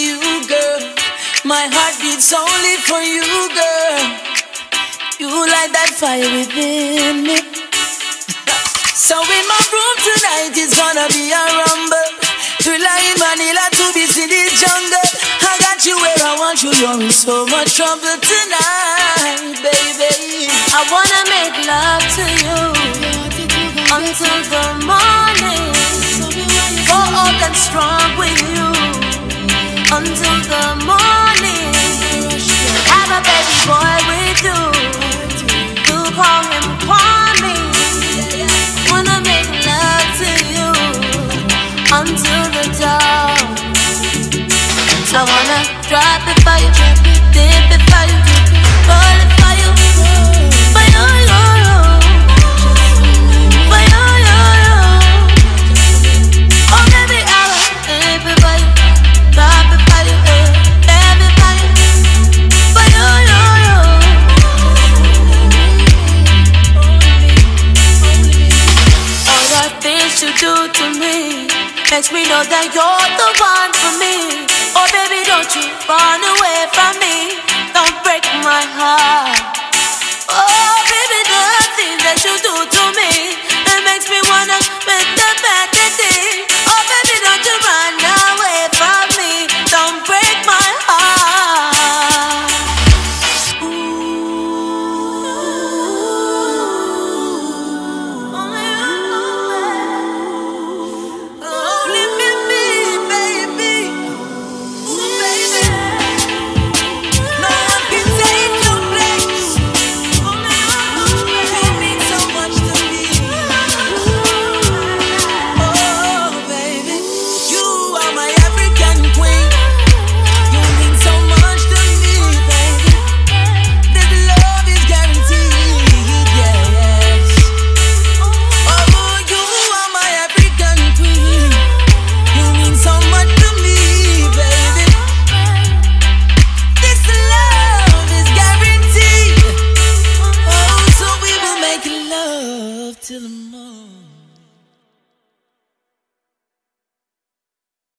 you, girl. My heart beats only for you, girl. You light that fire within me. So in my room tonight it's gonna be a rumble. Thriller in Manila to be in the jungle. I got you where I want you. You're in so much trouble tonight, baby. I wanna make love to you until the morning. Go out and strong with you until the morning. Have a baby boy with you. You call him Kwame. Wanna make love to you until the dawn. I wanna drop it for you, dip it for you, roll it for you, for you, for you. Oh baby, I will dip it for you, drop it for you, dip it for you, for you. All the things you do to me makes me know that you're the one for me. Oh baby, don't you run away from me. Don't break my heart.